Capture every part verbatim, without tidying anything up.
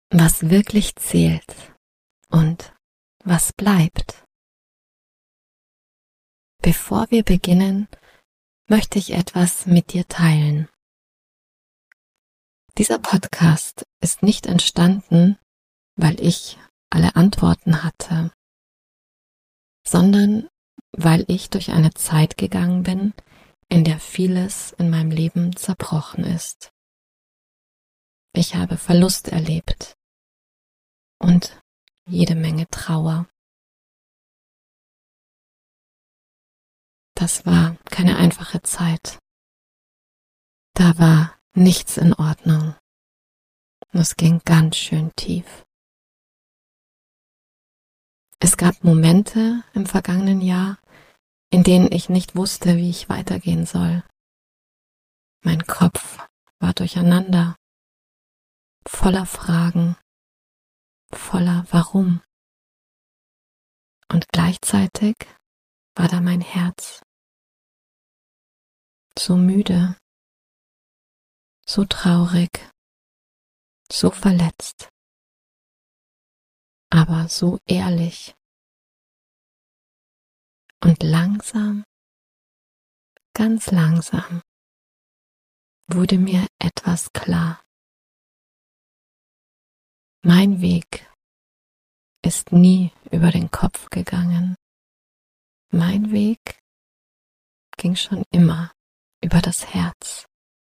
was wirklich zählt und was bleibt. Bevor wir beginnen, möchte ich etwas mit dir teilen. Dieser Podcast ist nicht entstanden, weil ich alle Antworten hatte, sondern weil ich durch eine Zeit gegangen bin, in der vieles in meinem Leben zerbrochen ist. Ich habe Verlust erlebt und jede Menge Trauer. Das war keine einfache Zeit. Da war nichts in Ordnung. Und es ging ganz schön tief. Es gab Momente im vergangenen Jahr, in denen ich nicht wusste, wie ich weitergehen soll. Mein Kopf war durcheinander, voller Fragen, voller Warum. Und gleichzeitig war da mein Herz, so müde, so traurig, so verletzt, aber so ehrlich. Und langsam, ganz langsam, wurde mir etwas klar. Mein Weg ist nie über den Kopf gegangen. Mein Weg ging schon immer über das Herz.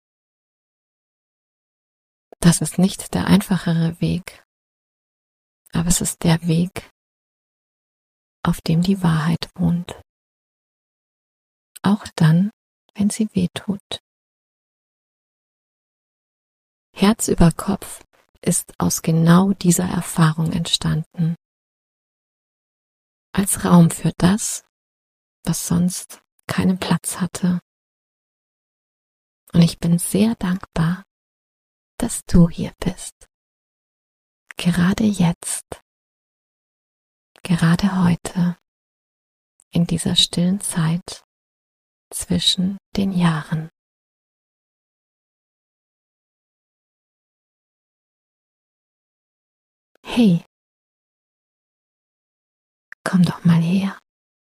Das ist nicht der einfachere Weg, aber es ist der Weg, auf dem die Wahrheit wohnt. Auch dann, wenn sie weh tut. Herz über Kopf ist aus genau dieser Erfahrung entstanden. Als Raum für das, was sonst keinen Platz hatte. Und ich bin sehr dankbar, dass du hier bist. Gerade jetzt, gerade heute, in dieser stillen Zeit zwischen den Jahren. Hey, komm doch mal her.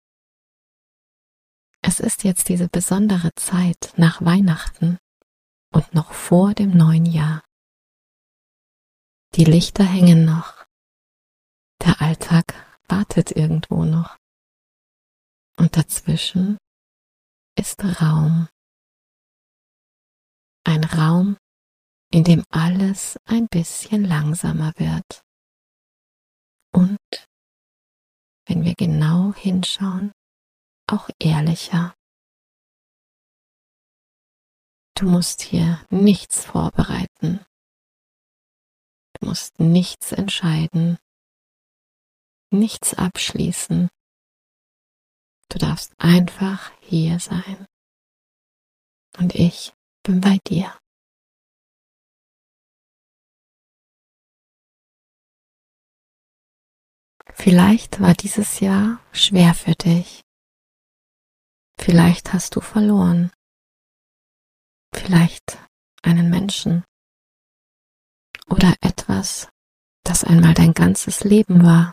Es ist jetzt diese besondere Zeit nach Weihnachten und noch vor dem neuen Jahr. Die Lichter hängen noch. Der Alltag wartet irgendwo noch. Und dazwischen ist Raum. Ein Raum, in dem alles ein bisschen langsamer wird. Und, wenn wir genau hinschauen, auch ehrlicher. Du musst hier nichts vorbereiten. Du musst nichts entscheiden, nichts abschließen. Du darfst einfach hier sein. Und ich bin bei dir. Vielleicht war dieses Jahr schwer für dich. Vielleicht hast du verloren. Vielleicht einen Menschen. Oder etwas, das einmal dein ganzes Leben war.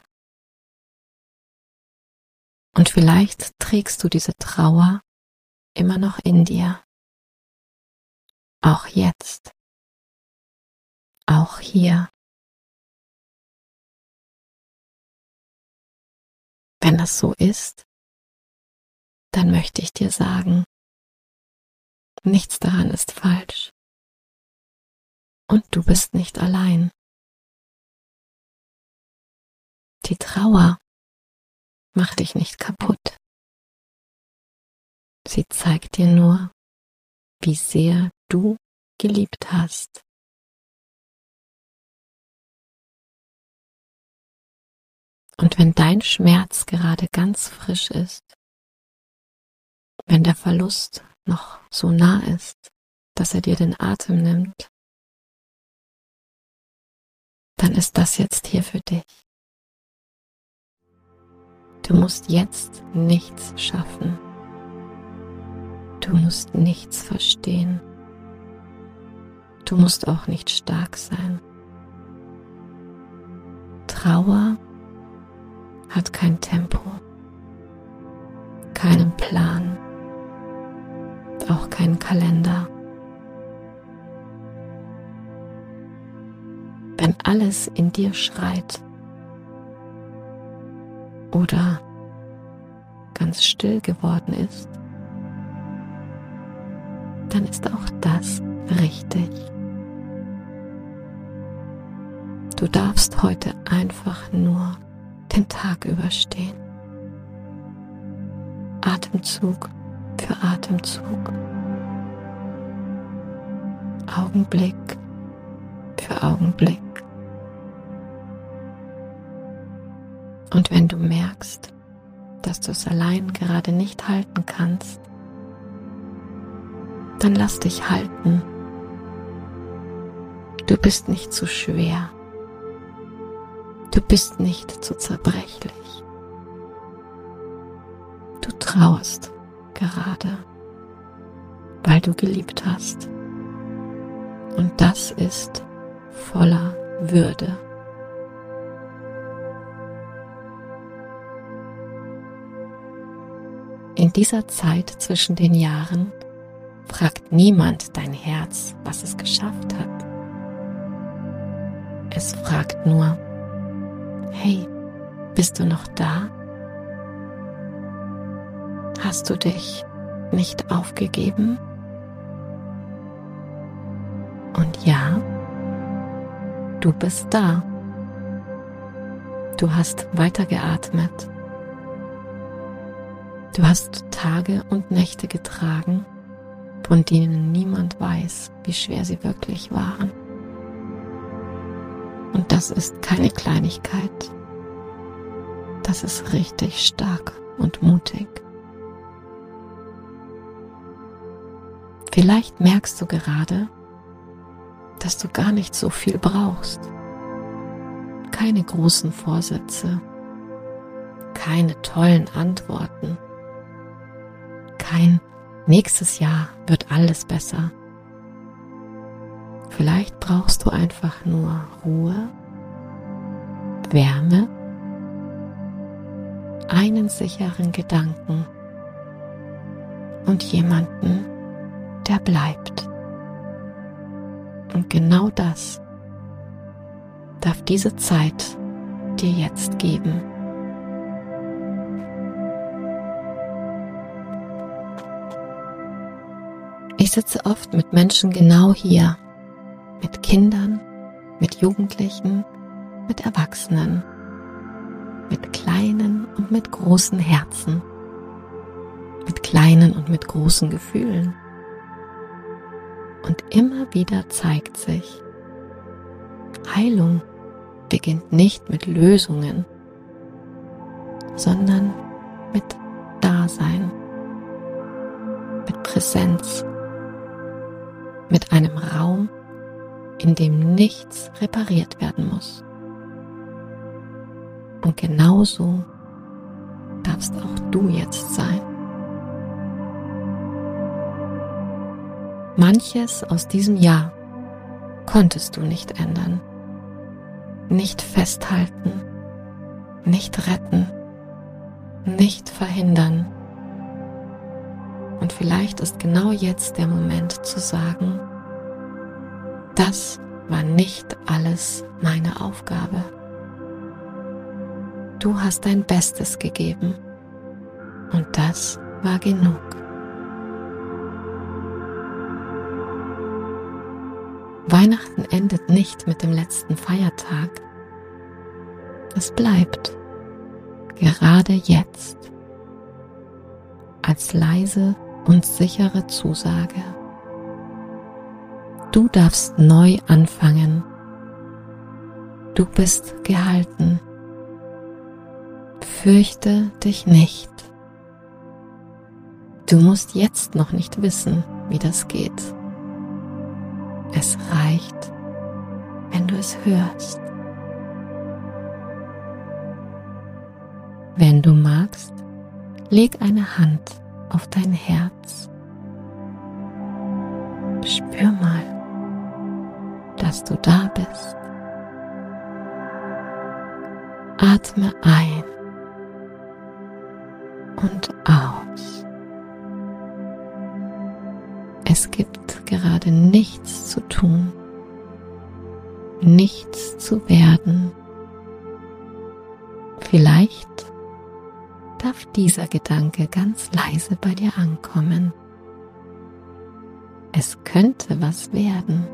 Und vielleicht trägst du diese Trauer immer noch in dir. Auch jetzt. Auch hier. Wenn das so ist, dann möchte ich dir sagen, nichts daran ist falsch. Und du bist nicht allein. Die Trauer macht dich nicht kaputt. Sie zeigt dir nur, wie sehr du geliebt hast. Und wenn dein Schmerz gerade ganz frisch ist, wenn der Verlust noch so nah ist, dass er dir den Atem nimmt, dann ist das jetzt hier für dich. Du musst jetzt nichts schaffen. Du musst nichts verstehen. Du musst auch nicht stark sein. Trauer hat kein Tempo, keinen Plan, auch keinen Kalender. Wenn alles in dir schreit oder ganz still geworden ist, dann ist auch das richtig. Du darfst heute einfach nur den Tag überstehen. Atemzug für Atemzug. Augenblick für Augenblick. Und wenn du merkst, dass du es allein gerade nicht halten kannst, dann lass dich halten. Du bist nicht zu schwer. Du bist nicht zu zerbrechlich. Du trauerst gerade, weil du geliebt hast. Und das ist voller Würde. In dieser Zeit zwischen den Jahren fragt niemand dein Herz, was es geschafft hat. Es fragt nur: Hey, bist du noch da? Hast du dich nicht aufgegeben? Und ja, du bist da. Du hast weitergeatmet. Du hast Tage und Nächte getragen, von denen niemand weiß, wie schwer sie wirklich waren. Und das ist keine Kleinigkeit. Das ist richtig stark und mutig. Vielleicht merkst du gerade, dass du gar nicht so viel brauchst. Keine großen Vorsätze, keine tollen Antworten, kein nächstes Jahr wird alles besser. Vielleicht brauchst du einfach nur Ruhe, Wärme, einen sicheren Gedanken und jemanden, der bleibt. Und genau das darf diese Zeit dir jetzt geben. Ich sitze oft mit Menschen genau hier, mit Kindern, mit Jugendlichen, mit Erwachsenen, mit kleinen und mit großen Herzen, mit kleinen und mit großen Gefühlen. Und immer wieder zeigt sich, Heilung beginnt nicht mit Lösungen, sondern mit Dasein, mit Präsenz, mit einem Raum, in dem nichts repariert werden muss. Und genauso darfst auch du jetzt sein. Manches aus diesem Jahr konntest du nicht ändern, nicht festhalten, nicht retten, nicht verhindern. Und vielleicht ist genau jetzt der Moment zu sagen: Das war nicht alles meine Aufgabe. Du hast dein Bestes gegeben und das war genug. Weihnachten endet nicht mit dem letzten Feiertag. Es bleibt gerade jetzt als leise und sichere Zusage. Du darfst neu anfangen. Du bist gehalten. Fürchte dich nicht. Du musst jetzt noch nicht wissen, wie das geht. Es reicht, wenn du es hörst. Wenn du magst, leg eine Hand auf dein Herz. Spür mal, dass du da bist. Atme ein und aus. Es gibt gerade nichts zu tun, nichts zu werden. Vielleicht darf dieser Gedanke ganz leise bei dir ankommen. Es könnte was werden.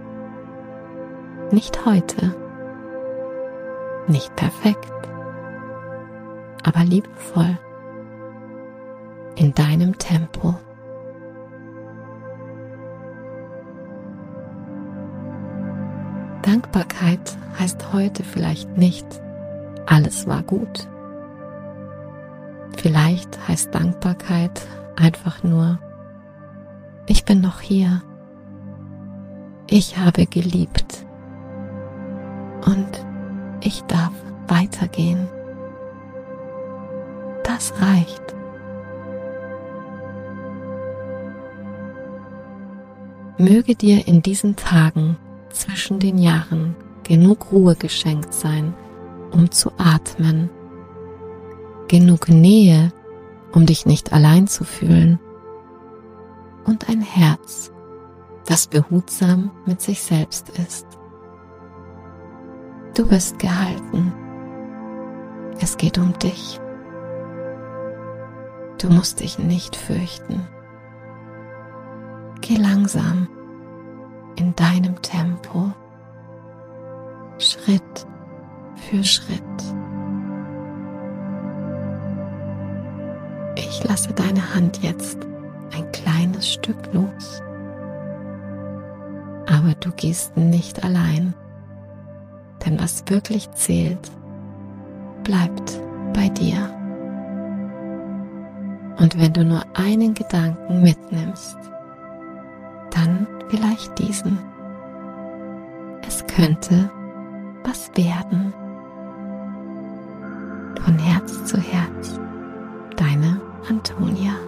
Nicht heute, nicht perfekt, aber liebevoll, in deinem Tempo. Dankbarkeit heißt heute vielleicht nicht, alles war gut. Vielleicht heißt Dankbarkeit einfach nur, ich bin noch hier, ich habe geliebt und ich darf weitergehen. Das reicht. Möge dir in diesen Tagen zwischen den Jahren genug Ruhe geschenkt sein, um zu atmen, genug Nähe, um dich nicht allein zu fühlen, und ein Herz, das behutsam mit sich selbst ist. Du bist gehalten. Es geht um dich. Du musst dich nicht fürchten. Geh langsam in deinem Tempo, Schritt für Schritt. Ich lasse deine Hand jetzt ein kleines Stück los. Aber du gehst nicht allein, denn was wirklich zählt, bleibt bei dir. Und wenn du nur einen Gedanken mitnimmst, dann vielleicht diesen. Es könnte was werden. Von Herz zu Herz, deine Antonia.